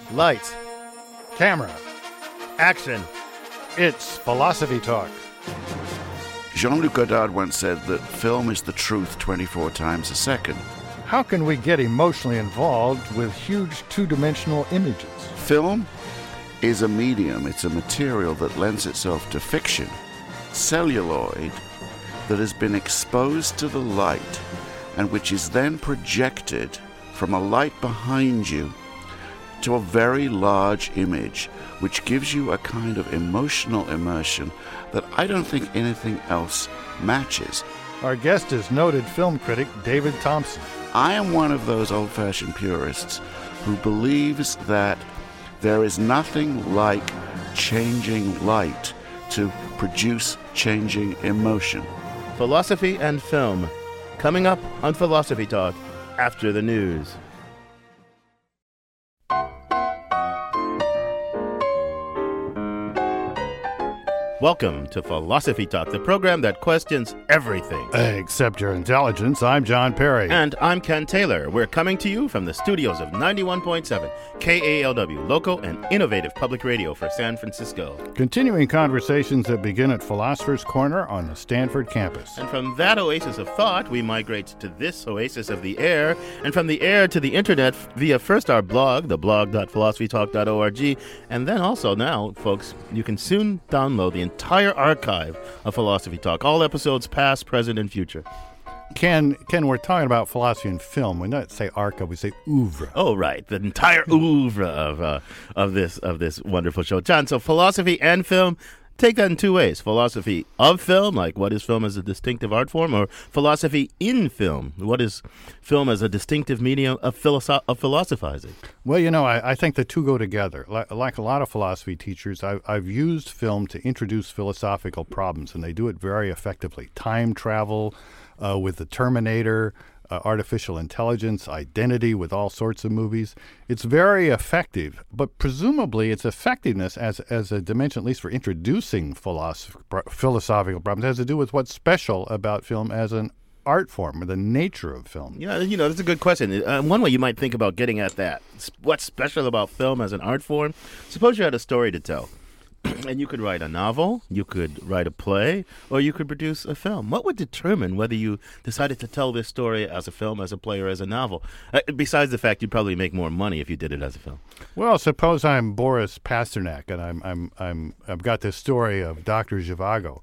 Lights. Camera. Action. It's Philosophy Talk. Jean-Luc Godard once said that film is the truth 24 times a second. How can we get emotionally involved with huge two-dimensional images? Film is a medium, it's a material that lends itself to fiction, celluloid, that has been exposed to the light and which is then projected from a light behind you to a very large image, which gives you a kind of emotional immersion that I don't think anything else matches. Our guest is noted film critic David Thompson. I am one of those old-fashioned purists who believes that there is nothing like changing light to produce changing emotion. Philosophy and film. Coming up on Philosophy Talk after the news. Welcome to Philosophy Talk, the program that questions everything. Except your intelligence. I'm John Perry. And I'm Ken Taylor. We're coming to you from the studios of 91.7 KALW, local and innovative public radio for San Francisco. Continuing conversations that begin at Philosopher's Corner on the Stanford campus. And from that oasis of thought, we migrate to this oasis of the air, and from the air to the internet via first our blog, theblog.philosophytalk.org, and then also now, folks, you can soon download the entire archive of Philosophy Talk, all episodes past, present, and future. Ken, we're talking about philosophy and film. We don't say archive, we say oeuvre. Oh, right, the entire oeuvre of this wonderful show, John. So philosophy and film. Take that in two ways. Philosophy of film, like what is film as a distinctive art form, or philosophy in film. What is film as a distinctive medium of philosophizing? Well, you know, I think the two go together. Like a lot of philosophy teachers, I've used film to introduce philosophical problems, and they do it very effectively. Time travel with The Terminator, artificial intelligence, identity with all sorts of movies. It's very effective, but presumably its effectiveness as a dimension, at least for introducing philosophical problems, has to do with what's special about film as an art form, or the nature of film. Yeah, you know, that's a good question. One way you might think about getting at that, what's special about film as an art form? Suppose you had a story to tell. And you could write a novel, you could write a play, or you could produce a film. What would determine whether you decided to tell this story as a film, as a play, or as a novel? Besides the fact you'd probably make more money if you did it as a film. Well, suppose I'm Boris Pasternak, and I've got this story of Dr. Zhivago.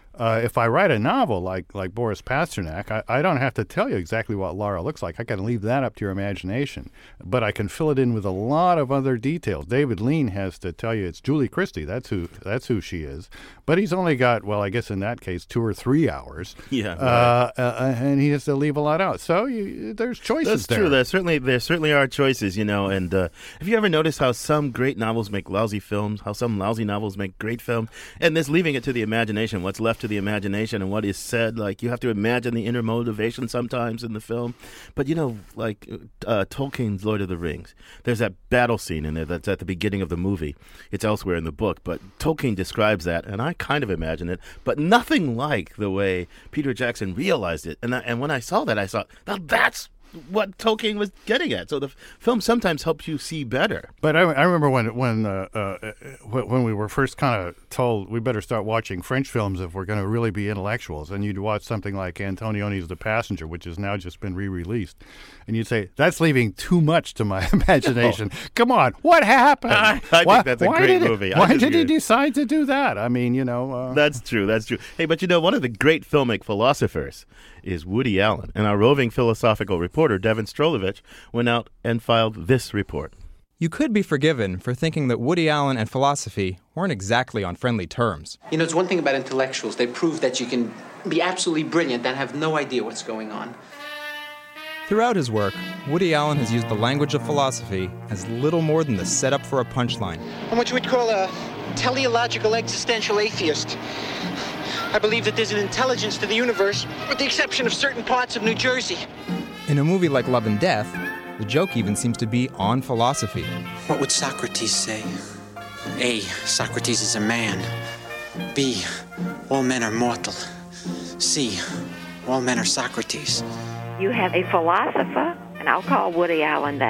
If I write a novel like Boris Pasternak, I don't have to tell you exactly what Laura looks like. I can leave that up to your imagination. But I can fill it in with a lot of other details. David Lean has to tell you it's Julie Christie. That's who she is. But he's only got, well, I guess in that case, 2 or 3 hours. Yeah. Right. And he has to leave a lot out. So there's choices there. That's true. There certainly are choices, you know. And have you ever noticed how some great novels make lousy films, how some lousy novels make great films? And this leaving it to the imagination, what's left to the imagination and what is said, like you have to imagine the inner motivation sometimes in the film. But you know, like Tolkien's Lord of the Rings, there's that battle scene in there that's at the beginning of the movie. It's elsewhere in the book, but Tolkien describes that, and I kind of imagine it, but nothing like the way Peter Jackson realized it. And when I saw that, I thought, now that's what Tolkien was getting at. So the film sometimes helps you see better. But I remember when we were first kind of told we better start watching French films if we're going to really be intellectuals, and you'd watch something like Antonioni's The Passenger, which has now just been re-released, and you'd say, that's leaving too much to my imagination. Come on, what happened? I think that's a great movie. Why did he decide to do that? I mean, you know. That's true. Hey, but you know, one of the great filmic philosophers is Woody Allen, and our roving philosophical reporter, Devin Strolovich, went out and filed this report. You could be forgiven for thinking that Woody Allen and philosophy weren't exactly on friendly terms. You know, it's one thing about intellectuals. They prove that you can be absolutely brilliant and have no idea what's going on. Throughout his work, Woody Allen has used the language of philosophy as little more than the setup for a punchline. I'm what you would call a teleological existential atheist. I believe that there's an intelligence to the universe, with the exception of certain parts of New Jersey. In a movie like Love and Death, the joke even seems to be on philosophy. What would Socrates say? A, Socrates is a man. B, all men are mortal. C, all men are Socrates. You have a philosopher, and I'll call Woody Allen that,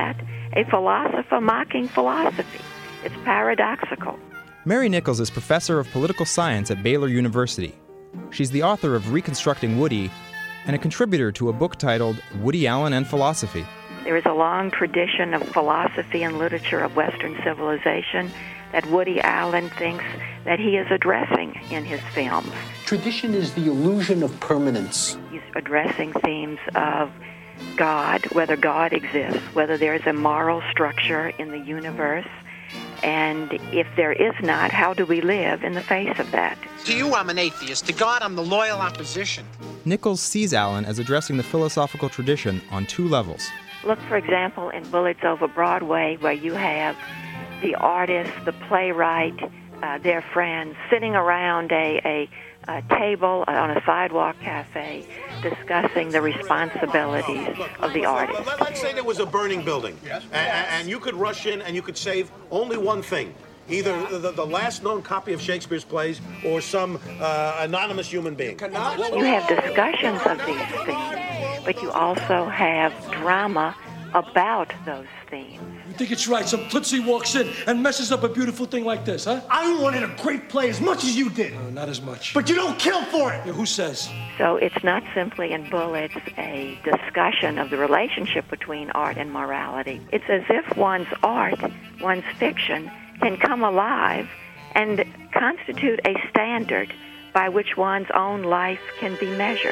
a philosopher mocking philosophy. It's paradoxical. Mary Nichols is professor of political science at Baylor University. She's the author of Reconstructing Woody and a contributor to a book titled Woody Allen and Philosophy. There is a long tradition of philosophy and literature of Western civilization that Woody Allen thinks that he is addressing in his films. Tradition is the illusion of permanence. He's addressing themes of God, whether God exists, whether there is a moral structure in the universe, and if there is not, how do we live in the face of that? To you, I'm an atheist. To God, I'm the loyal opposition. Nichols sees Allen as addressing the philosophical tradition on two levels. Look, for example, in Bullets Over Broadway, where you have the artist, the playwright, their friends sitting around a table on a sidewalk cafe discussing the responsibilities of the artist. Let's say there was a burning building, and you could rush in and you could save only one thing. Either the last known copy of Shakespeare's plays or some anonymous human being. You have discussions of these themes, but you also have drama about those themes. You think it's right some Tootsie walks in and messes up a beautiful thing like this, huh? I wanted a great play as much as you did. No, not as much. But you don't kill for it. Yeah, who says? So it's not simply in Bullets a discussion of the relationship between art and morality. It's as if one's art, one's fiction, can come alive and constitute a standard by which one's own life can be measured.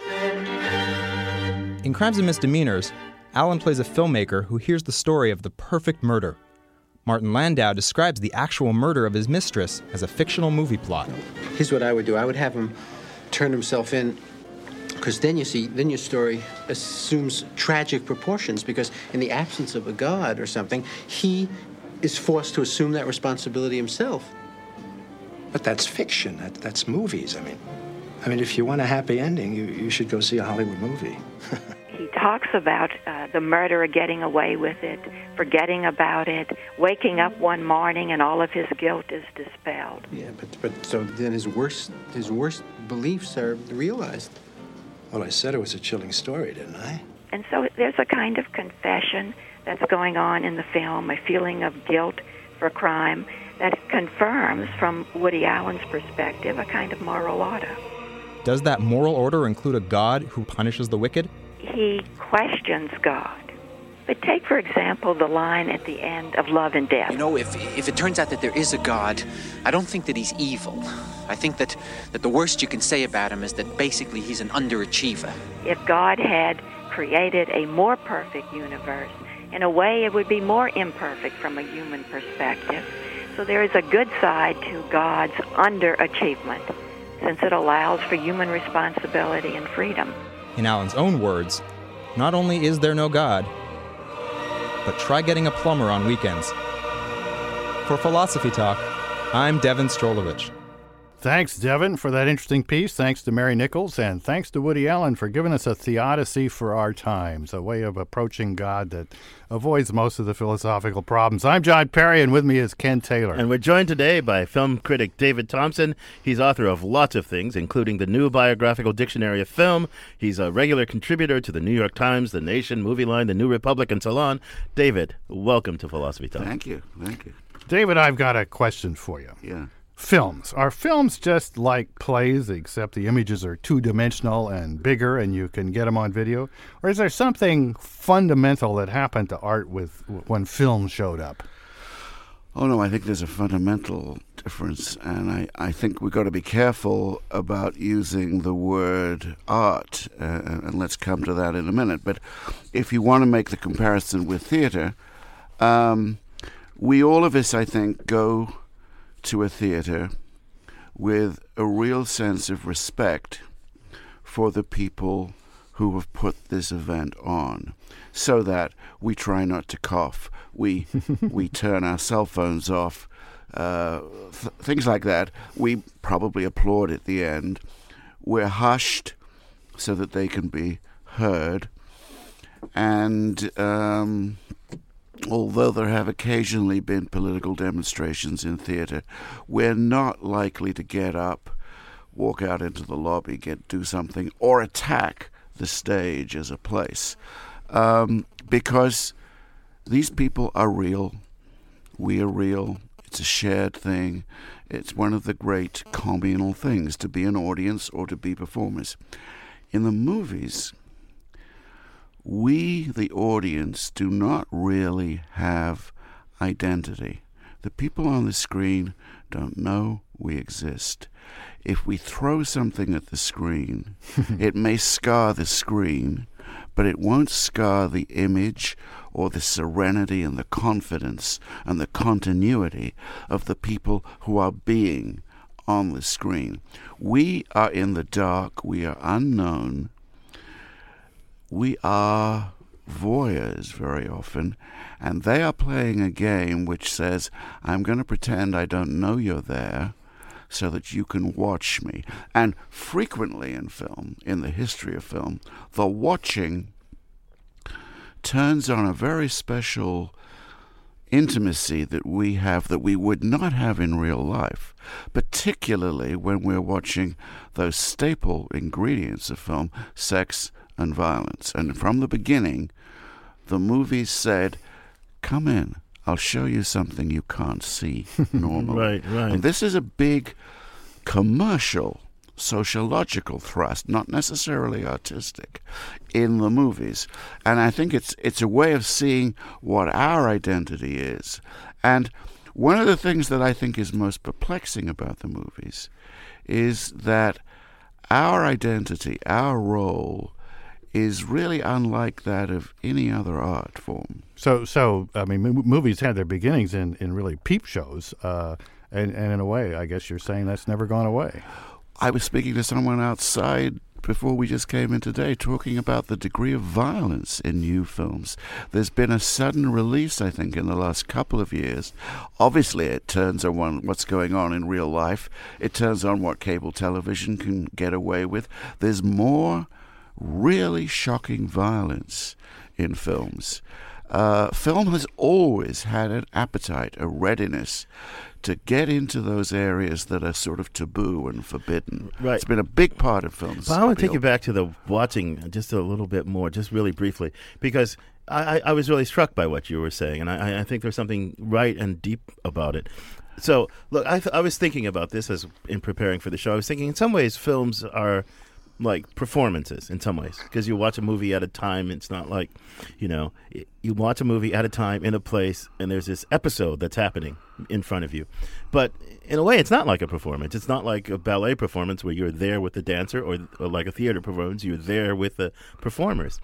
In Crimes and Misdemeanors, Allen plays a filmmaker who hears the story of the perfect murder. Martin Landau describes the actual murder of his mistress as a fictional movie plot. Here's what I would do. I would have him turn himself in, because then your story assumes tragic proportions, because in the absence of a god or something, he is forced to assume that responsibility himself. But that's fiction. That's movies. I mean, if you want a happy ending, you should go see a Hollywood movie. He talks about the murderer getting away with it, forgetting about it, waking up one morning and all of his guilt is dispelled. Yeah, but so then his worst beliefs are realized. Well, I said it was a chilling story, didn't I? And so there's a kind of confession that's going on in the film, a feeling of guilt for crime that confirms, from Woody Allen's perspective, a kind of moral order. Does that moral order include a God who punishes the wicked? He questions God. But take, for example, the line at the end of Love and Death. You know, if it turns out that there is a God, I don't think that he's evil. I think that the worst you can say about him is that basically he's an underachiever. If God had created a more perfect universe, in a way it would be more imperfect from a human perspective. So there is a good side to God's underachievement, since it allows for human responsibility and freedom. In Allen's own words, not only is there no God, but try getting a plumber on weekends. For Philosophy Talk, I'm Devin Strolovich. Thanks, Devin, for that interesting piece. Thanks to Mary Nichols, and thanks to Woody Allen for giving us a theodicy for our times, a way of approaching God that avoids most of the philosophical problems. I'm John Perry, and with me is Ken Taylor. And we're joined today by film critic David Thompson. He's author of lots of things, including the New Biographical Dictionary of Film. He's a regular contributor to the New York Times, The Nation, Movie Line, The New Republic, and so on. David, welcome to Philosophy Talk. Thank you. David, I've got a question for you. Yeah. Films. Are films just like plays, except the images are two-dimensional and bigger and you can get them on video? Or is there something fundamental that happened to art when film showed up? Oh, no, I think there's a fundamental difference, and I think we've got to be careful about using the word art, and let's come to that in a minute. But if you want to make the comparison with theater, we all of us, I think, go to a theater with a real sense of respect for the people who have put this event on, so that we try not to cough, we turn our cell phones off, things like that. We probably applaud at the end. We're hushed so that they can be heard, and although there have occasionally been political demonstrations in theater, we're not likely to get up, walk out into the lobby, do something, or attack the stage as a place, because these people are real. We are real. It's a shared thing. It's one of the great communal things to be an audience or to be performers. In the movies, we, the audience, do not really have identity. The people on the screen don't know we exist. If we throw something at the screen, it may scar the screen, but it won't scar the image or the serenity and the confidence and the continuity of the people who are being on the screen. We are in the dark. We are unknown. We are voyeurs very often, and they are playing a game which says, I'm going to pretend I don't know you're there so that you can watch me. And frequently in film, in the history of film, the watching turns on a very special intimacy that we have that we would not have in real life, particularly when we're watching those staple ingredients of film, sex and violence. And from the beginning, the movies said, come in, I'll show you something you can't see normally. Right. And this is a big commercial, sociological thrust, not necessarily artistic, in the movies. And I think it's a way of seeing what our identity is. And one of the things that I think is most perplexing about the movies is that our identity, our role, is really unlike that of any other art form. So I mean, movies had their beginnings in really peep shows, and in a way, I guess you're saying that's never gone away. I was speaking to someone outside before we just came in today, talking about the degree of violence in new films. There's been a sudden release, I think, in the last couple of years. Obviously, it turns on what's going on in real life. It turns on what cable television can get away with. There's more really shocking violence in films. Film has always had an appetite, a readiness to get into those areas that are sort of taboo and forbidden. Right. It's been a big part of films. But I want to take you back to the watching just a little bit more, just really briefly, because I was really struck by what you were saying, and I think there's something right and deep about it. So, look, I was thinking about this as in preparing for the show. I was thinking in some ways films are like performances in some ways, because you watch a movie at a time. It's not like, you watch a movie at a time in a place, and there's this episode that's happening in front of you. But in a way, it's not like a performance. It's not like a ballet performance where you're there with the dancer, or like a theater performance, you're there with the performers.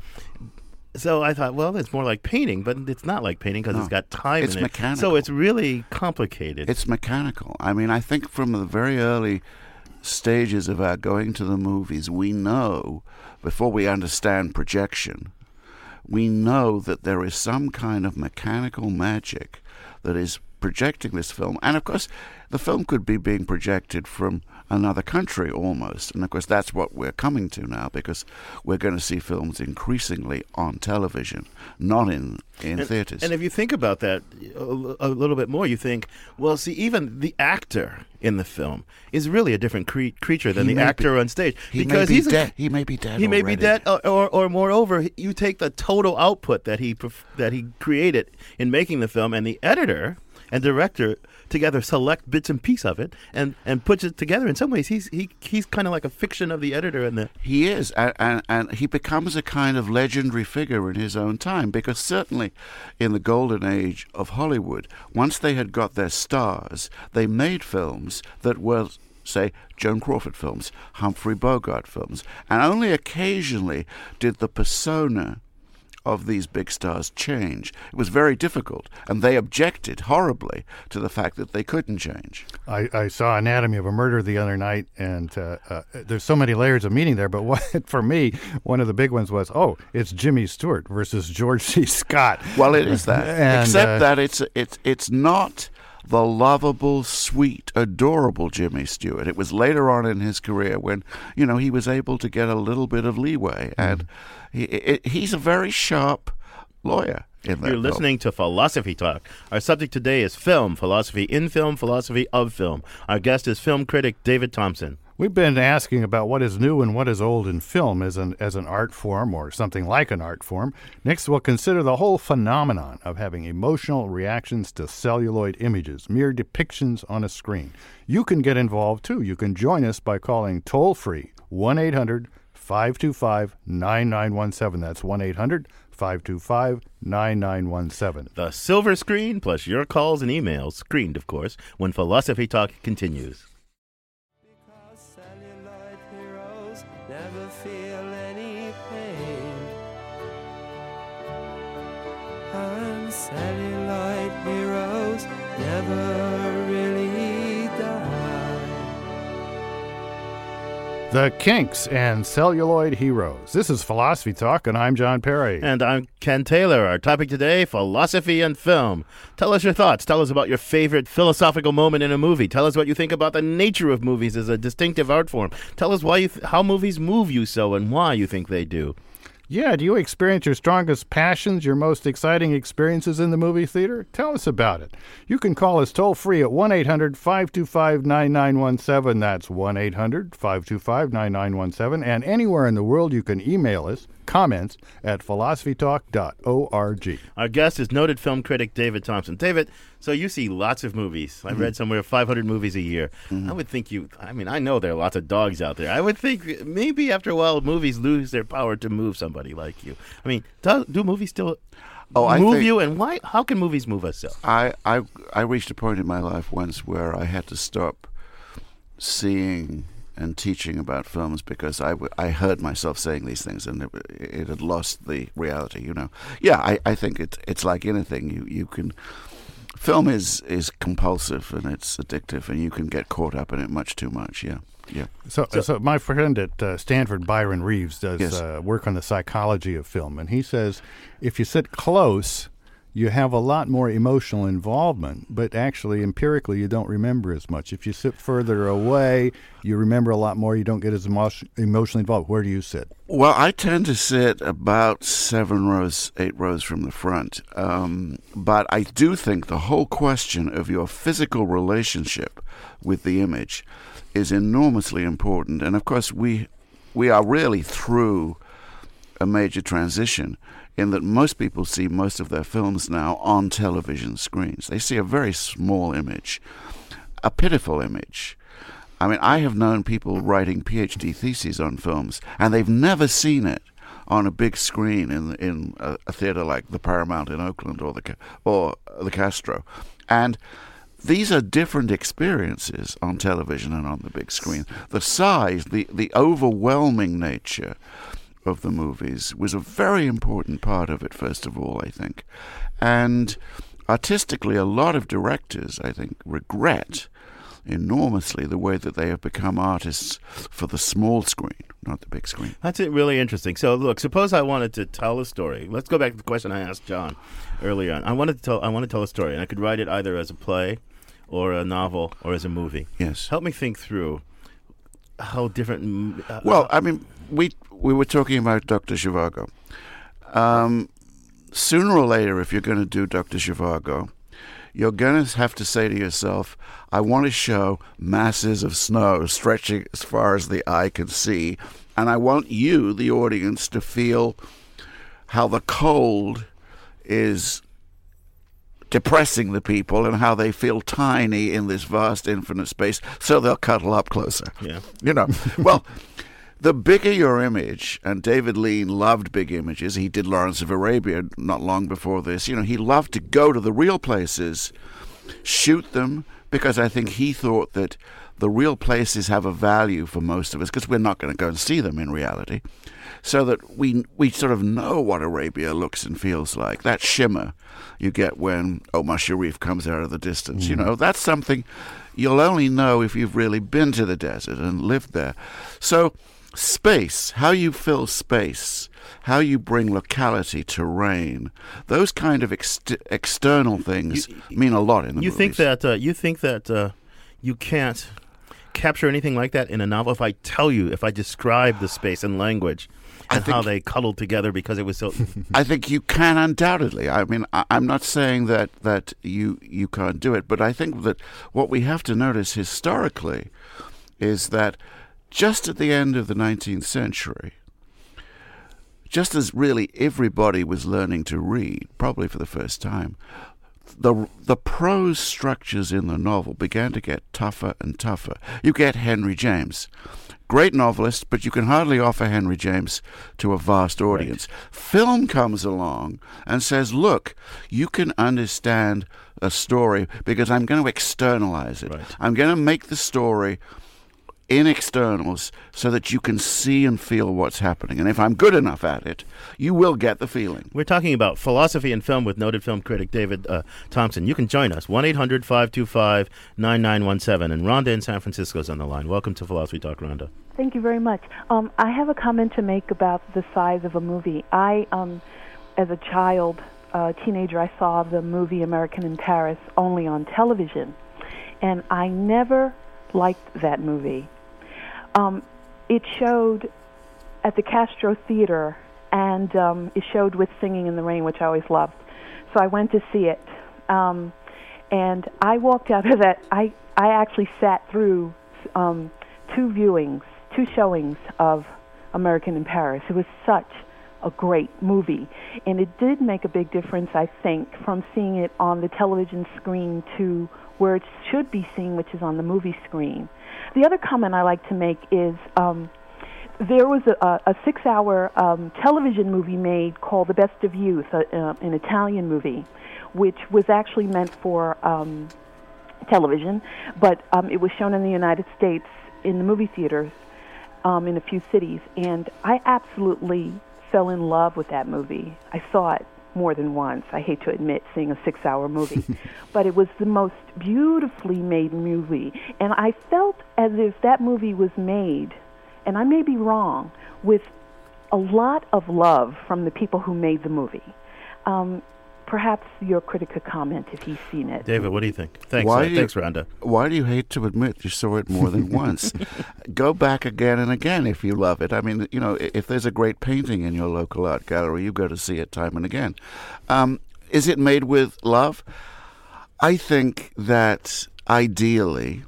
So I thought, well, it's more like painting, but it's not like painting because it's got time in it. It's mechanical. So it's really complicated. It's mechanical. I mean, I think from the very early stages of our going to the movies, we know, before we understand projection, we know that there is some kind of mechanical magic that is projecting this film. And of course, the film could be being projected from another country almost. And of course, that's what we're coming to now, because we're going to see films increasingly on television, not in theaters. And if you think about that a little bit more, you think, well, see, even the actor in the film is really a different creature than the actor on stage. He may be dead. He may be dead. He may be dead, or moreover, you take the total output that he created in making the film, and the editor and director together select bits and pieces of it and puts it together. In some ways, he's kind of like a fiction of the editor. He is, and he becomes a kind of legendary figure in his own time, because certainly in the golden age of Hollywood, once they had got their stars, they made films that were, say, Joan Crawford films, Humphrey Bogart films, and only occasionally did the persona of these big stars change. It was very difficult, and they objected horribly to the fact that they couldn't change. I saw Anatomy of a Murder the other night, and there's so many layers of meaning there, but for me, one of the big ones was, it's Jimmy Stewart versus George C. Scott. Well, it is that. Except that it's not the lovable, sweet, adorable Jimmy Stewart. It was later on in his career when, he was able to get a little bit of leeway, and he's a very sharp lawyer. You're listening to Philosophy Talk. Our subject today is film, philosophy in film, philosophy of film. Our guest is film critic David Thompson. We've been asking about what is new and what is old in film as an art form or something like an art form. Next, we'll consider the whole phenomenon of having emotional reactions to celluloid images, mere depictions on a screen. You can get involved, too. You can join us by calling toll-free 1-800-525-9917. That's 1-800-525-9917. The silver screen plus your calls and emails, screened, of course, when Philosophy Talk continues. Never feel any pain. And celluloid heroes never really die. The Kinks and Celluloid Heroes. This is Philosophy Talk, and I'm John Perry. And I'm Ken Taylor. Our topic today, philosophy and film. Tell us your thoughts. Tell us about your favorite philosophical moment in a movie. Tell us what you think about the nature of movies as a distinctive art form. Tell us why how movies move you so and why you think they do. Yeah, do you experience your strongest passions, your most exciting experiences in the movie theater? Tell us about it. You can call us toll-free at 1-800-525-9917. That's 1-800-525-9917. And anywhere in the world you can email us, comments at philosophytalk.org. Our guest is noted film critic David Thompson. David, so you see lots of movies. I read somewhere 500 movies a year. I would think I know there are lots of dogs out there. I would think maybe after a while movies lose their power to move somebody like you. I mean, do movies still move you, and why? How can movies move us so? I reached a point in my life once where I had to stop seeing and teaching about films because I heard myself saying these things and it had lost the reality, you know. Yeah, I think it's like anything. You can... Film is compulsive and it's addictive and you can get caught up in it much too much, yeah. So my friend at Stanford, Byron Reeves, does work on the psychology of film, and he says if you sit close, you have a lot more emotional involvement, but actually, empirically, you don't remember as much. If you sit further away, you remember a lot more. You don't get as emotionally involved. Where do you sit? Well, I tend to sit about 7 rows, 8 rows from the front. But I do think the whole question of your physical relationship with the image is enormously important. And, of course, we are really through a major transition in that most people see most of their films now on television screens. They see a very small image, a pitiful image. I mean, I have known people writing PhD theses on films, and they've never seen it on a big screen in a theater like the Paramount in Oakland or the Castro. And these are different experiences on television and on the big screen. The size, the overwhelming nature of the movies was a very important part of it, first of all, I think. And artistically, a lot of directors, I think, regret enormously the way that they have become artists for the small screen, not the big screen. That's really interesting. So, look, suppose I wanted to tell a story. Let's go back to the question I asked John earlier on. I want to tell a story, and I could write it either as a play or a novel or as a movie. Yes. Help me think through how different... well, I mean, we were talking about Dr. Zhivago. Sooner or later, if you're going to do Dr. Zhivago, you're going to have to say to yourself, I want to show masses of snow stretching as far as the eye can see, and I want you, the audience, to feel how the cold is depressing the people and how they feel tiny in this vast infinite space, so they'll cuddle up closer. Yeah. You know, well... The bigger your image, and David Lean loved big images. He did Lawrence of Arabia not long before this. You know, he loved to go to the real places, shoot them, because I think he thought that the real places have a value for most of us, because we're not going to go and see them in reality, so that we sort of know what Arabia looks and feels like. That shimmer you get when Omar Sharif comes out of the distance, you know, that's something you'll only know if you've really been to the desert and lived there. So... space, how you fill space, how you bring locality, terrain, those kind of external things mean a lot in the movies. You think that you can't capture anything like that in a novel? If I describe the space and language and how they cuddled together because it was so... I think you can undoubtedly. I mean, I'm not saying that you can't do it, but I think that what we have to notice historically is that just at the end of the 19th century, just as really everybody was learning to read, probably for the first time, the prose structures in the novel began to get tougher and tougher. You get Henry James, great novelist, but you can hardly offer Henry James to a vast audience. Right. Film comes along and says, look, you can understand a story because I'm going to externalize it. Right. I'm going to make the story in externals so that you can see and feel what's happening. And if I'm good enough at it, you will get the feeling. We're talking about philosophy and film with noted film critic David Thompson. You can join us, 1-800-525-9917. And Rhonda in San Francisco is on the line. Welcome to Philosophy Talk, Rhonda. Thank you very much. I have a comment to make about the size of a movie. As a child, teenager, I saw the movie American in Paris only on television. And I never liked that movie. It showed at the Castro Theater, and it showed with Singing in the Rain, which I always loved. So I went to see it, and I walked out of that. I actually sat through two showings of American in Paris. It was such a great movie, and it did make a big difference, I think, from seeing it on the television screen to where it should be seen, which is on the movie screen. The other comment I like to make is there was a 6-hour television movie made called The Best of Youth, an Italian movie, which was actually meant for television, but it was shown in the United States in the movie theaters in a few cities, and I absolutely fell in love with that movie. I saw it more than once. I hate to admit seeing a 6-hour movie, but it was the most beautifully made movie. And I felt as if that movie was made, and I may be wrong, with a lot of love from the people who made the movie. Perhaps your critic could comment if he's seen it. David, what do you think? Thanks, thanks, Rhonda. Why do you hate to admit you saw it more than once? Go back again and again if you love it. I mean, you know, if there's a great painting in your local art gallery, you go to see it time and again. Is it made with love? I think that ideally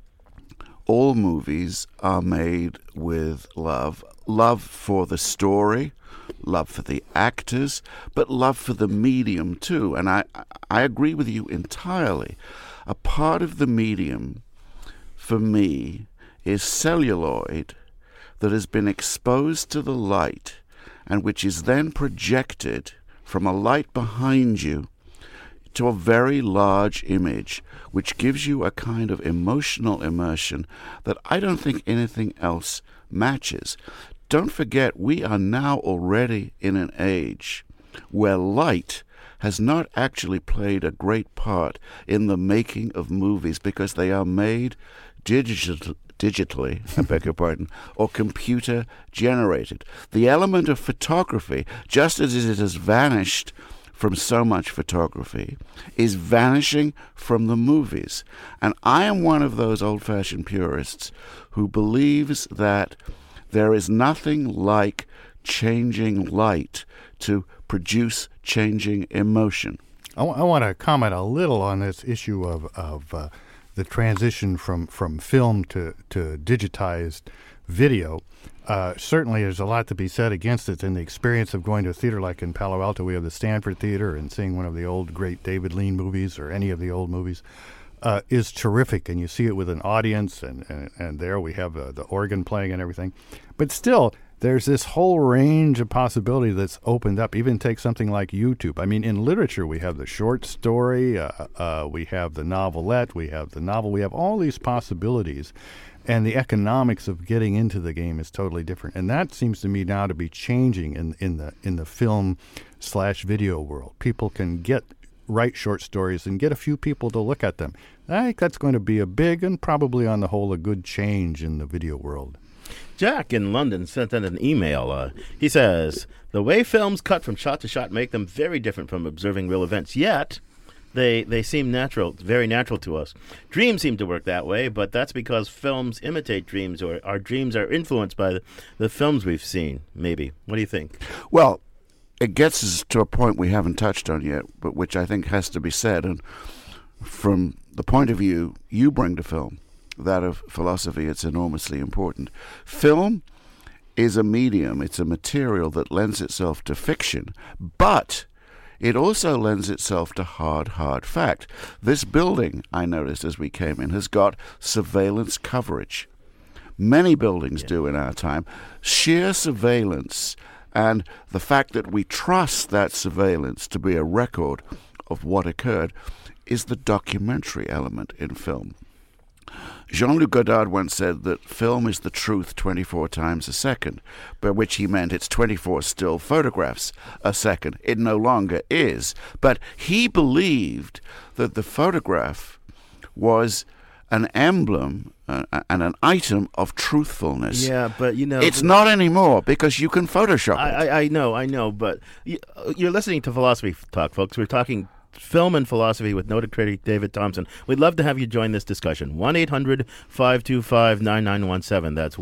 all movies are made with love. Love for the story, love for the actors, but love for the medium too. And I agree with you entirely. A part of the medium, for me, is celluloid that has been exposed to the light and which is then projected from a light behind you to a very large image, which gives you a kind of emotional immersion that I don't think anything else matches. Don't forget, we are now already in an age where light has not actually played a great part in the making of movies because they are made digitally, I beg your pardon, or computer generated. The element of photography, just as it has vanished from so much photography, is vanishing from the movies. And I am one of those old-fashioned purists who believes that there is nothing like changing light to produce changing emotion. I want to comment a little on this issue of the transition from film to digitized video. Certainly there's a lot to be said against it. In the experience of going to a theater like in Palo Alto, we have the Stanford Theater, and seeing one of the old great David Lean movies or any of the old movies is terrific, and you see it with an audience, and there we have the organ playing and everything. But still, there's this whole range of possibility that's opened up. Even take something like YouTube. I mean, in literature, we have the short story, we have the novelette, we have the novel, we have all these possibilities, and the economics of getting into the game is totally different. And that seems to me now to be changing in the film/video world. People can write short stories and get a few people to look at them. I think that's going to be a big and probably on the whole a good change in the video world. Jack in London sent in an email. He says, the way films cut from shot to shot make them very different from observing real events, yet they seem natural, very natural to us. Dreams seem to work that way, but that's because films imitate dreams, or our dreams are influenced by the films we've seen, maybe. What do you think? Well, it gets us to a point we haven't touched on yet, but which I think has to be said. And from the point of view you bring to film, that of philosophy, it's enormously important. Film is a medium, it's a material that lends itself to fiction, but it also lends itself to hard fact. This building, I noticed as we came in, has got surveillance coverage. Many buildings do in our time. Sheer surveillance and the fact that we trust that surveillance to be a record of what occurred is the documentary element in film. Jean-Luc Godard once said that film is the truth 24 times a second, by which he meant it's 24 still photographs a second. It no longer is. But he believed that the photograph was an emblem and an item of truthfulness. Yeah, but it's not anymore because you can Photoshop it. I know, but you're listening to Philosophy Talk, folks. We're talking film and philosophy with noted critic David Thompson. We'd love to have you join this discussion. 1-800-525-9917. That's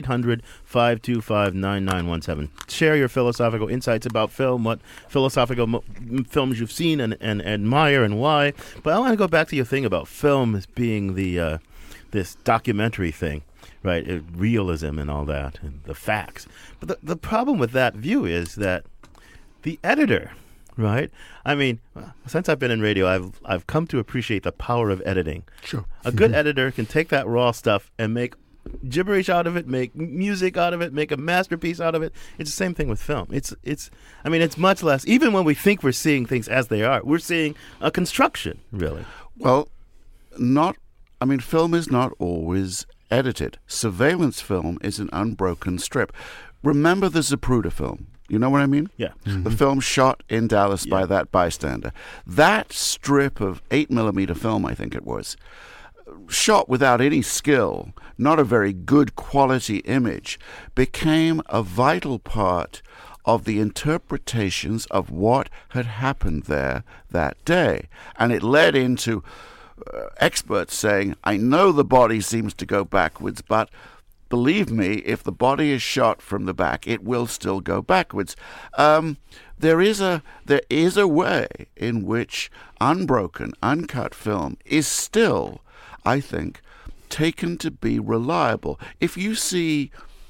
1-800-525-9917. Share your philosophical insights about film, what philosophical films you've seen and admire and why. But I want to go back to your thing about film as being the this documentary thing, right? Realism and all that, and the facts. But the problem with that view is that the editor, right? I mean, since I've been in radio, I've come to appreciate the power of editing. Sure. A good editor can take that raw stuff and make gibberish out of it, make music out of it, make a masterpiece out of it. It's the same thing with film. It's much less, even when we think we're seeing things as they are, we're seeing a construction, really. Well, film is not always edited. Surveillance film is an unbroken strip. Remember the Zapruder film. You know what I mean? Yeah. The film shot in Dallas by that bystander. That strip of 8mm film, I think it was, shot without any skill, not a very good quality image, became a vital part of the interpretations of what had happened there that day. And it led into experts saying, I know the body seems to go backwards, but believe me, if the body is shot from the back, it will still go backwards. There is a way in which unbroken, uncut film is still, I think, taken to be reliable. If you see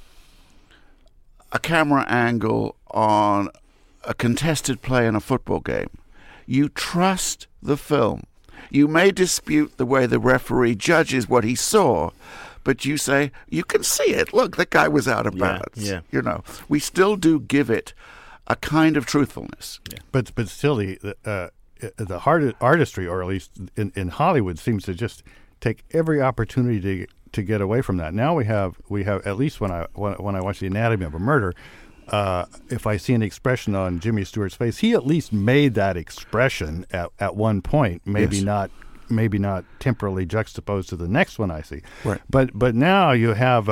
a camera angle on a contested play in a football game, you trust the film. You may dispute the way the referee judges what he saw, but you say, you can see it. Look, the guy was out of bounds. Yeah. We still do give it a kind of truthfulness. Yeah. But still, the artistry, or at least in Hollywood, seems to just take every opportunity to get away from that. Now we have at least when I watch The Anatomy of a Murder, if I see an expression on Jimmy Stewart's face, he at least made that expression at one point. Maybe not temporally juxtaposed to the next one I see. Right. But now you have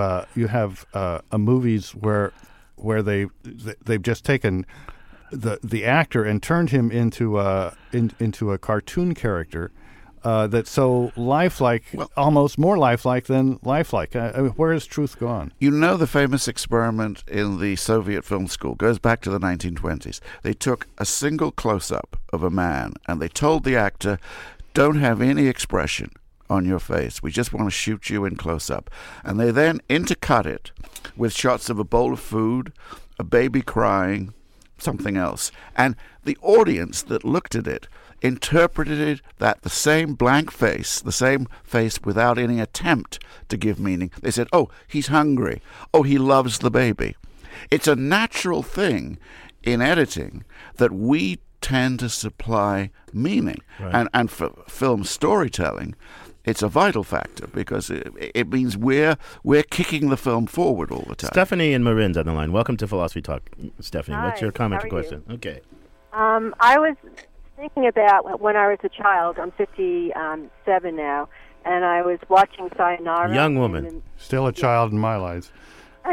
movies where they've just taken the actor and turned him into a cartoon character that's so lifelike, almost more lifelike than lifelike. Where has truth gone? You know the famous experiment in the Soviet film school goes back to the 1920s. They took a single close-up of a man and they told the actor, don't have any expression on your face. We just want to shoot you in close-up. And they then intercut it with shots of a bowl of food, a baby crying, something else. And the audience that looked at it interpreted that the same blank face, the same face without any attempt to give meaning. They said, oh, he's hungry. Oh, he loves the baby. It's a natural thing in editing that we tend to supply meaning. Right. And for film storytelling, it's a vital factor because it means we're kicking the film forward all the time. Stephanie and Marin's on the line. Welcome to Philosophy Talk. Stephanie, Hi, what's your comment how or are question? you? Okay. I was thinking about when I was a child. I'm 57 now, and I was watching Sayonara. Young woman. Still a child in my life. All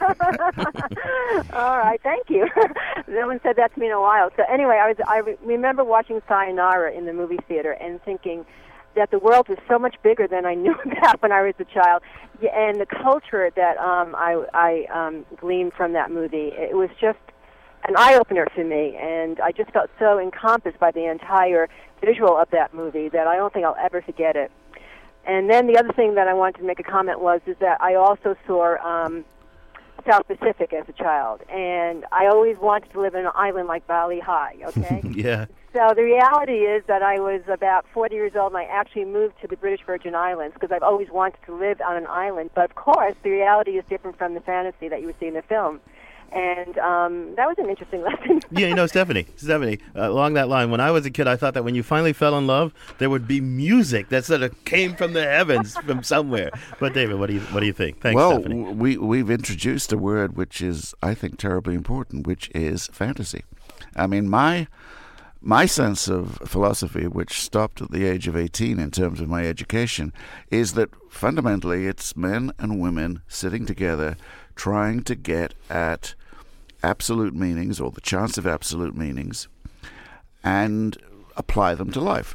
right, thank you. No one said that to me in a while. So anyway, I remember watching Sayonara in the movie theater and thinking that the world was so much bigger than I knew about when I was a child, and the culture that I gleaned from that movie. It was just an eye-opener for me, and I just felt so encompassed by the entire visual of that movie that I don't think I'll ever forget it. And then the other thing that I wanted to make a comment is that I also saw South Pacific as a child, and I always wanted to live in an island like Bali High, okay? Yeah. So the reality is that I was about 40 years old, and I actually moved to the British Virgin Islands because I've always wanted to live on an island. But, of course, the reality is different from the fantasy that you would see in the film. And that was an interesting lesson. Yeah, Stephanie, along that line, when I was a kid, I thought that when you finally fell in love, there would be music that sort of came from the heavens from somewhere. But David, what do you think? Thanks, Stephanie. Well, we've introduced a word which is, I think, terribly important, which is fantasy. I mean, my sense of philosophy, which stopped at the age of 18 in terms of my education, is that fundamentally it's men and women sitting together trying to get at absolute meanings or the chance of absolute meanings and apply them to life.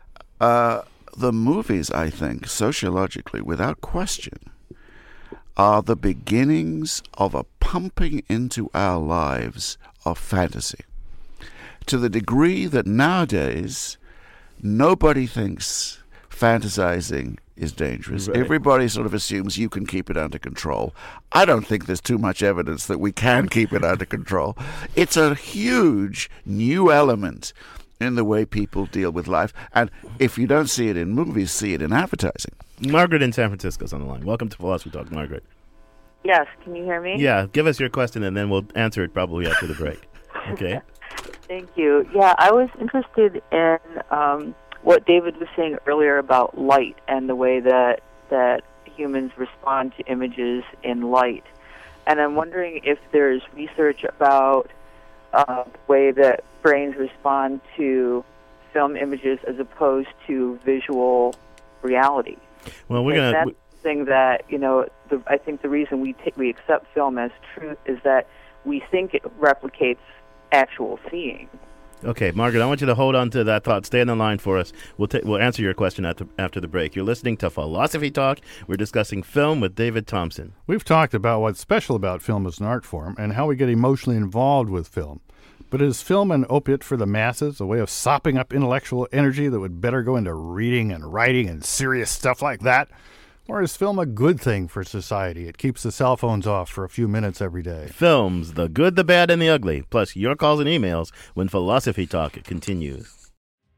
The movies, I think, sociologically, without question, are the beginnings of a pumping into our lives of fantasy. To the degree that nowadays nobody thinks fantasizing is dangerous. Right. Everybody sort of assumes you can keep it under control. I don't think there's too much evidence that we can keep it under control. It's a huge new element in the way people deal with life. And if you don't see it in movies, see it in advertising. Margaret in San Francisco's on the line. Welcome to Philosophy Talk, Margaret. Yes, can you hear me? Yeah, give us your question and then we'll answer it probably after the break. Okay? Thank you. Yeah, I was interested in what David was saying earlier about light and the way that humans respond to images in light. And I'm wondering if there's research about the way that brains respond to film images as opposed to visual reality. Well, that's something that, I think the reason we accept film as truth is that we think it replicates actual seeing. Okay, Margaret, I want you to hold on to that thought. Stay on the line for us. We'll answer your question after the break. You're listening to Philosophy Talk. We're discussing film with David Thompson. We've talked about what's special about film as an art form and how we get emotionally involved with film. But is film an opiate for the masses, a way of sopping up intellectual energy that would better go into reading and writing and serious stuff like that? Or is film a good thing for society? It keeps the cell phones off for a few minutes every day. Films, the good, the bad, and the ugly. Plus your calls and emails when Philosophy Talk continues.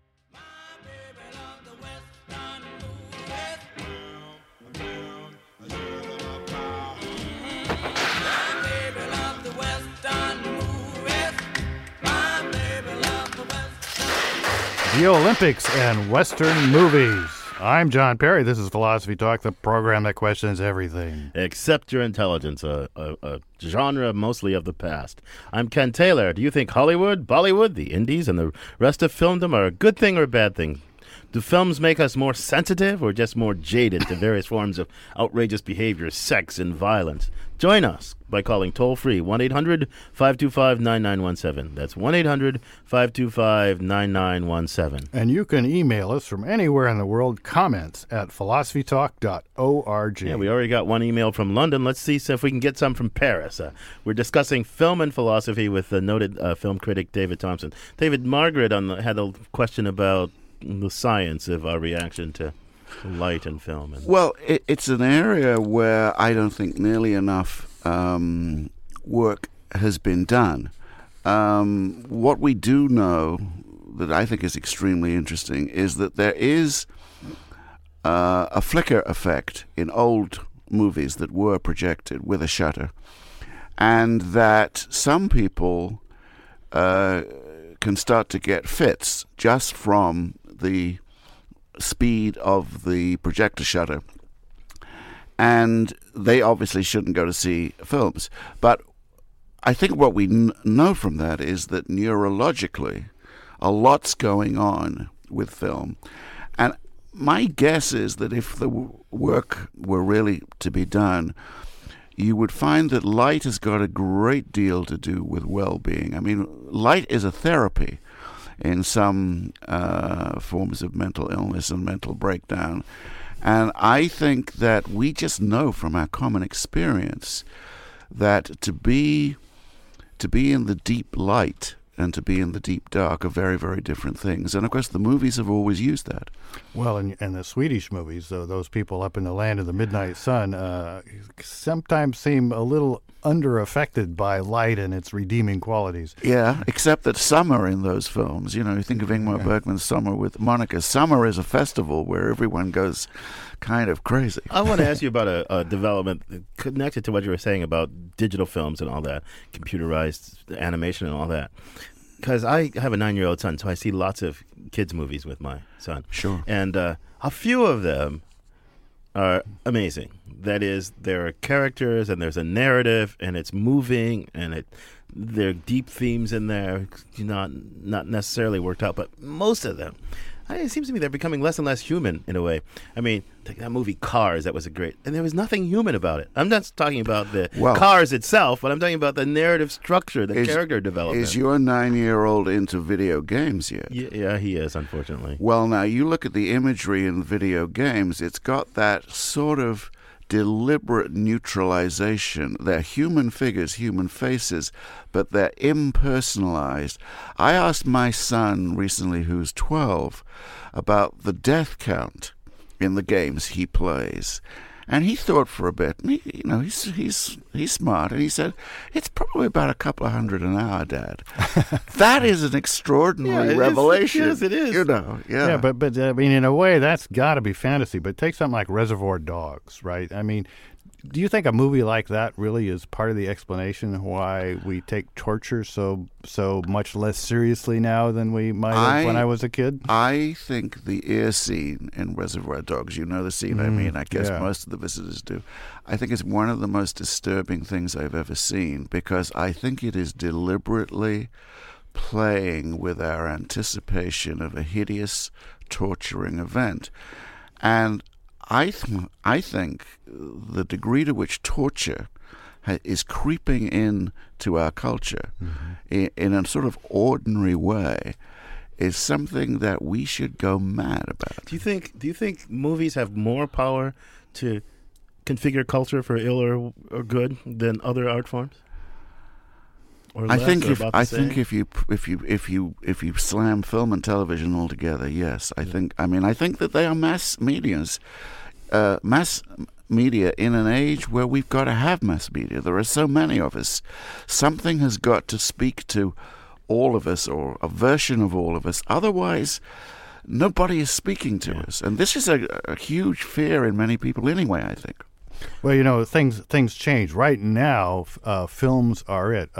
The Olympics and Western movies. I'm John Perry. This is Philosophy Talk, the program that questions everything. Except your intelligence, a genre mostly of the past. I'm Ken Taylor. Do you think Hollywood, Bollywood, the Indies, and the rest of filmdom are a good thing or a bad thing? Do films make us more sensitive or just more jaded to various forms of outrageous behavior, sex, and violence? Join us by calling toll-free 1-800-525-9917. That's 1-800-525-9917. And you can email us from anywhere in the world, comments at philosophytalk.org. Yeah, we already got one email from London. Let's see if we can get some from Paris. We're discussing film and philosophy with the noted film critic David Thompson. David, Margaret had a question about the science of our reaction to light and film. Well, it's an area where I don't think nearly enough work has been done. What we do know that I think is extremely interesting is that there is a flicker effect in old movies that were projected with a shutter, and that some people can start to get fits just from the speed of the projector shutter, and they obviously shouldn't go to see films. But I think what we know from that is that neurologically a lot's going on with film, and my guess is that if the work were really to be done, you would find that light has got a great deal to do with well-being. I mean, light is a therapy in some forms of mental illness and mental breakdown. And I think that we just know from our common experience that to be in the deep light and to be in the deep dark are very, very different things. And of course, the movies have always used that. Well, and the Swedish movies, those people up in the land of the midnight sun, sometimes seem a little under-affected by light and its redeeming qualities. Yeah, except that summer in those films, you think of Ingmar Bergman's Summer with Monica. Summer is a festival where everyone goes kind of crazy. I want to ask you about a development connected to what you were saying about digital films and all that, computerized animation and all that. Because I have a 9-year-old son, so I see lots of kids' movies with my son. Sure. And a few of them are amazing. That is, there are characters and there's a narrative and it's moving and there are deep themes in there, not necessarily worked out, but most of them, it seems to me they're becoming less and less human in a way. I mean, that movie Cars, that was and there was nothing human about it. I'm not talking about the cars itself, but I'm talking about the narrative structure, the character development. Is your 9-year-old into video games yet? Yeah, he is, unfortunately. Well, now, you look at the imagery in video games, it's got that sort of deliberate neutralization. They're human figures, human faces, but they're impersonalized. I asked my son recently, who's 12, about the death count in the games he plays. And he thought for a bit. And he's smart, and he said, "It's probably about a couple of hundred an hour, Dad." That is an extraordinary revelation. Yes, it is. Yeah, but I mean, in a way, that's got to be fantasy. But take something like Reservoir Dogs, right? I mean, do you think a movie like that really is part of the explanation why we take torture so much less seriously now than we might have when I was a kid? I think the ear scene in Reservoir Dogs, you know the scene I mean, I guess most of the visitors do. I think it's one of the most disturbing things I've ever seen, because I think it is deliberately playing with our anticipation of a hideous, torturing event. And I think the degree to which torture is creeping in to our culture in a sort of ordinary way is something that we should go mad about. Do you think movies have more power to configure culture for ill or good than other art forms? I think if you slam film and television all together, yes. I think that they are mass medias. Mass media in an age where we've got to have mass media. There are so many of us. Something has got to speak to all of us, or a version of all of us. Otherwise, nobody is speaking to us. And this is a huge fear in many people anyway, I think. Well, things change. Right now, films are it.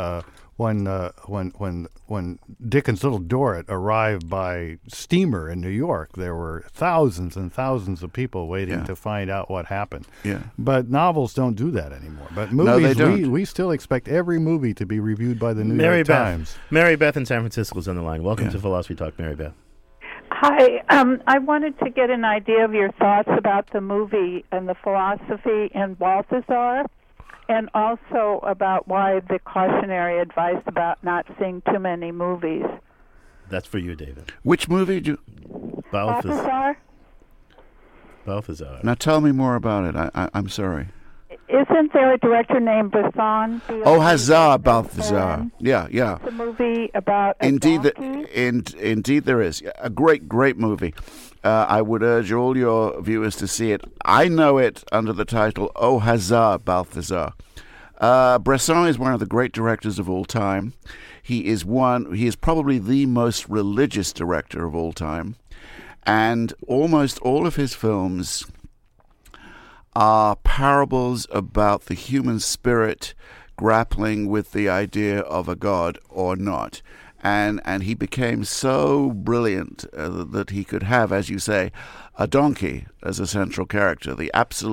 When Dickens' Little Dorrit arrived by steamer in New York, there were thousands and thousands of people waiting to find out what happened. Yeah. But novels don't do that anymore. But movies, they don't. We still expect every movie to be reviewed by the New York Times. Mary Beth in San Francisco is on the line. Welcome to Philosophy Talk, Mary Beth. Hi. I wanted to get an idea of your thoughts about the movie and the philosophy in Balthazar, and also about why the cautionary advice about not seeing too many movies. That's for you, David. Which movie did you... Balthazar? Balthazar. Now tell me more about it. I'm sorry. Isn't there a director named Bresson? Oh, Hazar Balthazar. Yeah. It's a movie about indeed there is. A great movie. I would urge all your viewers to see it. I know it under the title Oh Hazar Balthazar. Bresson is one of the great directors of all time. He is probably the most religious director of all time. And almost all of his films are parables about the human spirit grappling with the idea of a god or not. And he became so brilliant that he could have, as you say, a donkey as a central character, the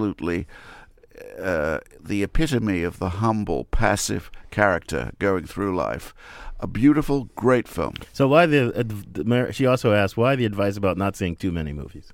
epitome of the humble, passive character going through life. A beautiful, great film. So she also asked, why the advice about not seeing too many movies?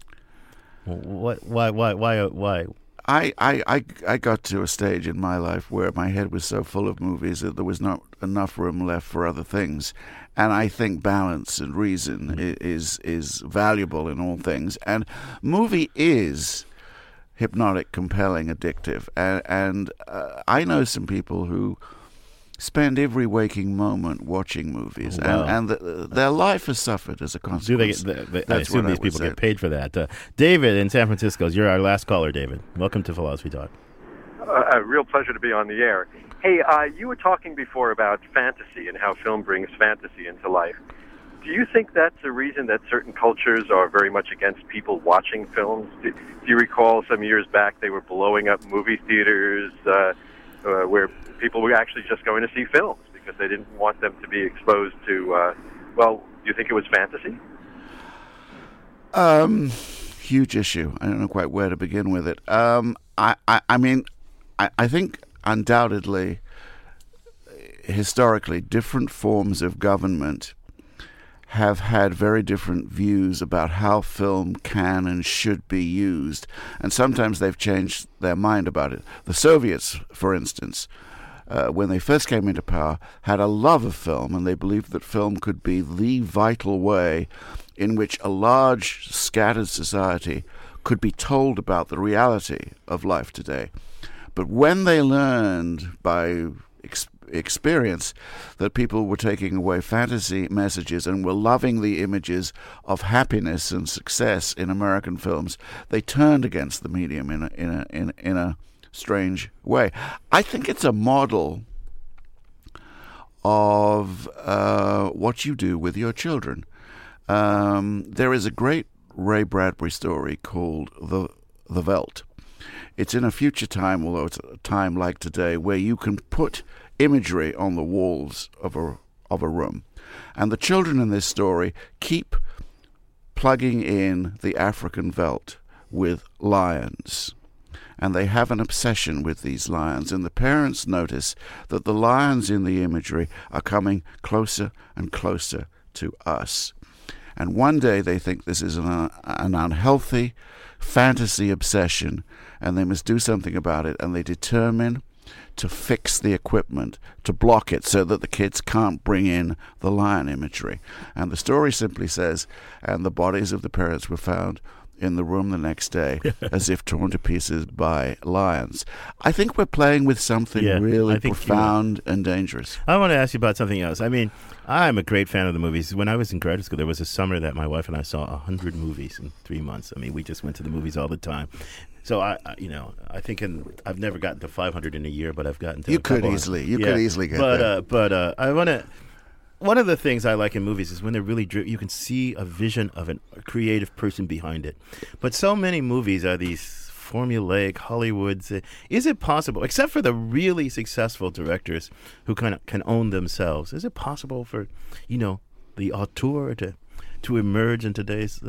Why? I got to a stage in my life where my head was so full of movies that there was not enough room left for other things. And I think balance and reason is valuable in all things. And movie is hypnotic, compelling, addictive. And I know some people who spend every waking moment watching movies, Wow. and their life has suffered as a consequence. Do they I That's assume what I these would people say. get paid for that. David in San Francisco, you're our last caller, David. Welcome to Philosophy Talk. A real pleasure to be on the air. Hey, you were talking before about fantasy and how film brings fantasy into life. Do you think that's a reason that certain cultures are very much against people watching films? Do you recall some years back they were blowing up movie theaters where people were actually just going to see films because they didn't want them to be exposed to, do you think it was fantasy? Huge issue. I don't know quite where to begin with it. I think undoubtedly, historically, different forms of government have had very different views about how film can and should be used, and sometimes they've changed their mind about it. The Soviets, for instance, when they first came into power, had a love of film, and they believed that film could be the vital way in which a large, scattered society could be told about the reality of life today. But when they learned by experience that people were taking away fantasy messages and were loving the images of happiness and success in American films, they turned against the medium in a strange way. I think it's a model of what you do with your children. There is a great Ray Bradbury story called The Veldt. It's in a future time, although it's a time like today, where you can put imagery on the walls of a room. And the children in this story keep plugging in the African veldt with lions. And they have an obsession with these lions. And the parents notice that the lions in the imagery are coming closer and closer to us. And one day they think this is an unhealthy fantasy obsession, and they must do something about it, and they determine to fix the equipment, to block it so that the kids can't bring in the lion imagery. And the story simply says, and the bodies of the parents were found in the room the next day as if torn to pieces by lions. I think we're playing with something really profound and dangerous. I want to ask you about something else. I mean, I'm a great fan of the movies. When I was in graduate school, there was a summer that my wife and I saw 100 movies in 3 months. I mean, we just went to the movies all the time. So I think I've never gotten to 500 in a year, but I've gotten to. You could easily get that. But I want to. One of the things I like in movies is when they're really you can see a vision of a creative person behind it. But so many movies are these formulaic Hollywoods. Is it possible, except for the really successful directors who kind of can own themselves, is it possible for the auteur to emerge in today's?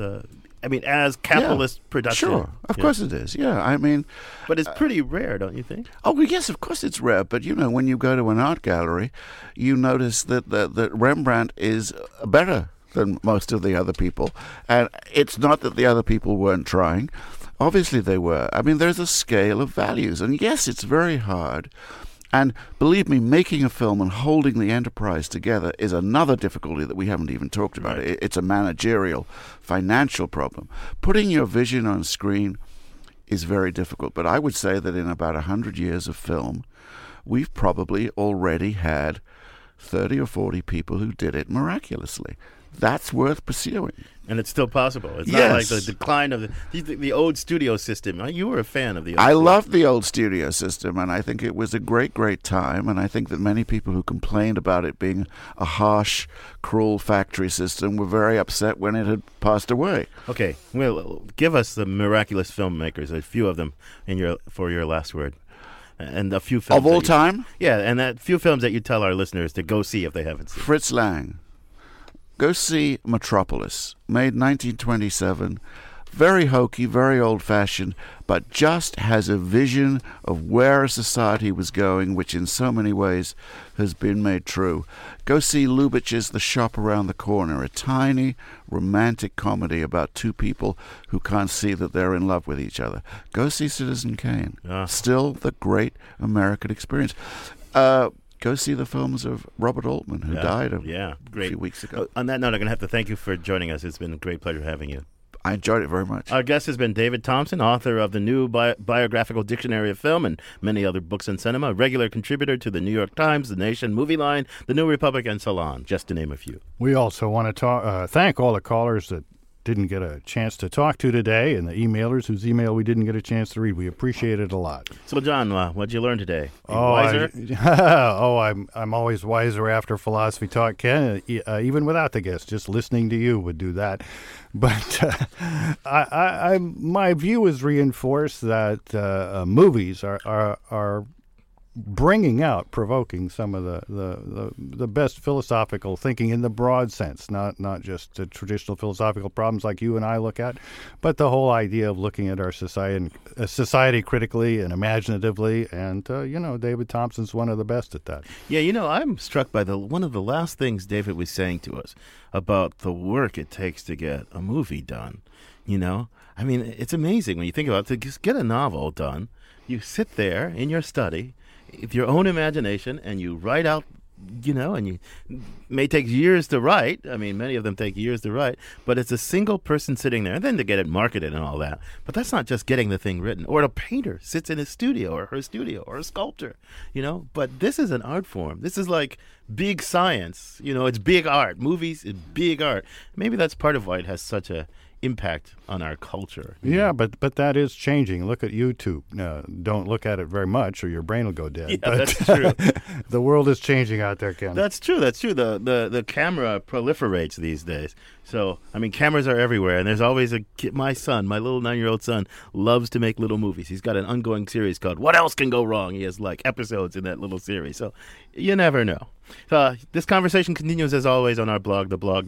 As capitalist production. Sure, of course it is. Yeah, I mean, but it's pretty rare, don't you think? Oh, well, yes, of course it's rare. But when you go to an art gallery, you notice that Rembrandt is better than most of the other people, and it's not that the other people weren't trying. Obviously, they were. I mean, there's a scale of values, and yes, it's very hard. And believe me, making a film and holding the enterprise together is another difficulty that we haven't even talked about. Right. It's a managerial, financial problem. Putting your vision on screen is very difficult. But I would say that in about 100 years of film, we've probably already had 30 or 40 people who did it miraculously. That's worth pursuing. And it's still possible. It's not like the decline of the old studio system. You were a fan of the old I loved the old studio system, and I think it was a great, great time. And I think that many people who complained about it being a harsh, cruel factory system were very upset when it had passed away. Okay. Well, give us the miraculous filmmakers, a few of them, for your last word. And a few films. Of all time? Yeah, and a few films that you tell our listeners to go see if they haven't seen. Fritz Lang. Go see Metropolis, made 1927. Very hokey, very old-fashioned, but just has a vision of where a society was going, which in so many ways has been made true. Go see Lubitsch's The Shop Around the Corner, a tiny, romantic comedy about two people who can't see that they're in love with each other. Go see Citizen Kane. Still the great American experience. Go see the films of Robert Altman, who died a few weeks ago. On that note, I'm going to have to thank you for joining us. It's been a great pleasure having you. I enjoyed it very much. Our guest has been David Thompson, author of the new Biographical Dictionary of Film and many other books in cinema, a regular contributor to the New York Times, The Nation, Movie Line, The New Republic, and Salon, just to name a few. We also want to thank all the callers that didn't get a chance to talk to today and the emailers whose email we didn't get a chance to read. We appreciate it a lot. So, John, what'd you learn today? Wiser? I'm always wiser after Philosophy Talk, Ken, even without the guest. Just listening to you would do that. But my view is reinforced that movies are bringing out, provoking some of the best philosophical thinking in the broad sense, not just the traditional philosophical problems like you and I look at, but the whole idea of looking at our society critically and imaginatively. And David Thompson's one of the best at that. Yeah, I'm struck by one of the last things David was saying to us about the work it takes to get a movie done. I mean, it's amazing when you think about it. To just get a novel done, you sit there in your study with your own imagination and you write out, and you may take years to write. I mean, many of them take years to write, but it's a single person sitting there, and then to get it marketed and all that. But that's not just getting the thing written. Or a painter sits in his studio or her studio, or a sculptor, But this is an art form. This is like big science. It's big art. Movies is big art. Maybe that's part of why it has such a impact on our culture. Yeah, but that is changing. Look at YouTube. Don't look at it very much or your brain will go dead. Yeah, that's true. The world is changing out there, Ken. That's true. The camera proliferates these days. So, I mean, cameras are everywhere, and there's always my son, my little 9-year-old son, loves to make little movies. He's got an ongoing series called What Else Can Go Wrong? He has episodes in that little series. So, you never know. This conversation continues as always on our blog,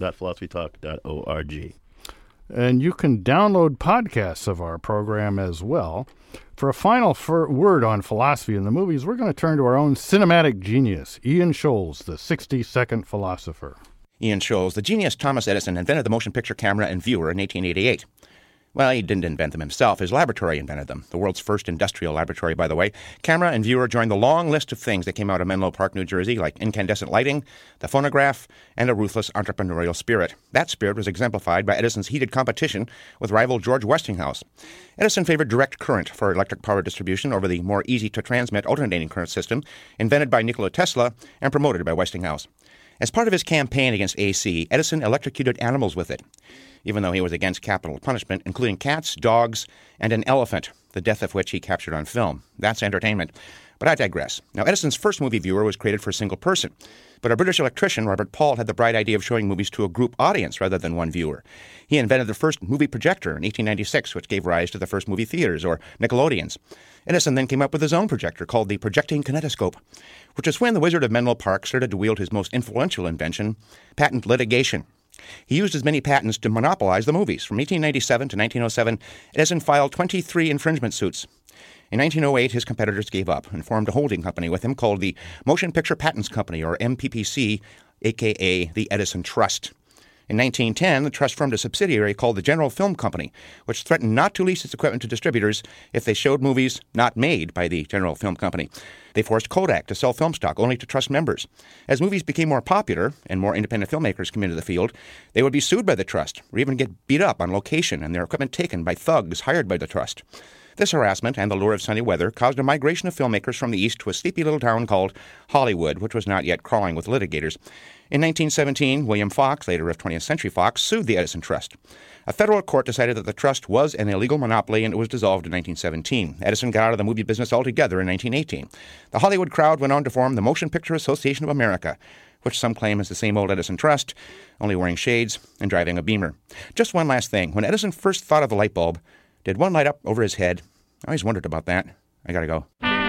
theblog.philosophytalk.org. And you can download podcasts of our program as well. For a final word on philosophy in the movies, we're going to turn to our own cinematic genius, Ian Scholes, the 60-second philosopher. Ian Scholes, the genius Thomas Edison, invented the motion picture camera and viewer in 1888. Well, he didn't invent them himself. His laboratory invented them. The world's first industrial laboratory, by the way. Camera and viewer joined the long list of things that came out of Menlo Park, New Jersey, like incandescent lighting, the phonograph, and a ruthless entrepreneurial spirit. That spirit was exemplified by Edison's heated competition with rival George Westinghouse. Edison favored direct current for electric power distribution over the more easy-to-transmit alternating current system invented by Nikola Tesla and promoted by Westinghouse. As part of his campaign against AC, Edison electrocuted animals with it, even though he was against capital punishment, including cats, dogs, and an elephant, the death of which he captured on film. That's entertainment. But I digress. Now, Edison's first movie viewer was created for a single person, but a British electrician, Robert Paul, had the bright idea of showing movies to a group audience rather than one viewer. He invented the first movie projector in 1896, which gave rise to the first movie theaters, or Nickelodeons. Edison then came up with his own projector called the projecting kinetoscope, which is when the Wizard of Menlo Park started to wield his most influential invention, patent litigation. He used his many patents to monopolize the movies. From 1897 to 1907, Edison filed 23 infringement suits. In 1908, his competitors gave up and formed a holding company with him called the Motion Picture Patents Company, or MPPC, a.k.a. the Edison Trust. In 1910, the trust formed a subsidiary called the General Film Company, which threatened not to lease its equipment to distributors if they showed movies not made by the General Film Company. They forced Kodak to sell film stock only to trust members. As movies became more popular and more independent filmmakers came into the field, they would be sued by the trust or even get beat up on location and their equipment taken by thugs hired by the trust. This harassment and the lure of sunny weather caused a migration of filmmakers from the east to a sleepy little town called Hollywood, which was not yet crawling with litigators. In 1917, William Fox, later of 20th Century Fox, sued the Edison Trust. A federal court decided that the trust was an illegal monopoly and it was dissolved in 1917. Edison got out of the movie business altogether in 1918. The Hollywood crowd went on to form the Motion Picture Association of America, which some claim is the same old Edison Trust, only wearing shades and driving a Beamer. Just one last thing. When Edison first thought of the light bulb, did one light up over his head? I always wondered about that. I gotta go.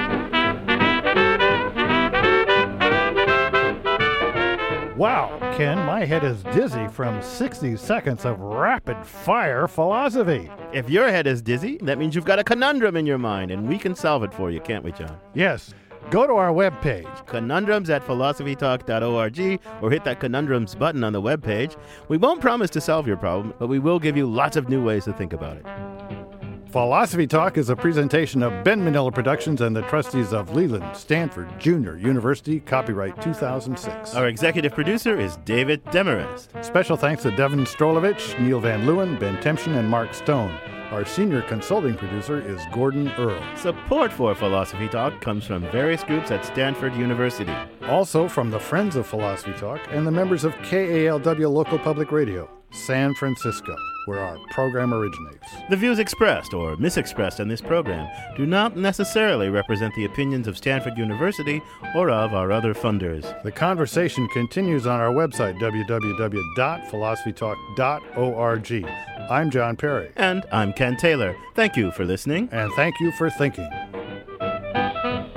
Wow, Ken, my head is dizzy from 60 seconds of rapid-fire philosophy. If your head is dizzy, that means you've got a conundrum in your mind, and we can solve it for you, can't we, John? Yes. Go to our webpage, conundrums@philosophytalk.org, or hit that conundrums button on the webpage. We won't promise to solve your problem, but we will give you lots of new ways to think about it. Philosophy Talk is a presentation of Ben Manila Productions and the trustees of Leland Stanford Junior University, copyright 2006. Our executive producer is David Demarest. Special thanks to Devin Strolovich, Neil Van Leeuwen, Ben Temshin, and Mark Stone. Our senior consulting producer is Gordon Earl. Support for Philosophy Talk comes from various groups at Stanford University. Also from the Friends of Philosophy Talk and the members of KALW Local Public Radio, San Francisco, where our program originates. The views expressed or misexpressed in this program do not necessarily represent the opinions of Stanford University or of our other funders. The conversation continues on our website, www.philosophytalk.org. I'm John Perry. And I'm Ken Taylor. Thank you for listening. And thank you for thinking.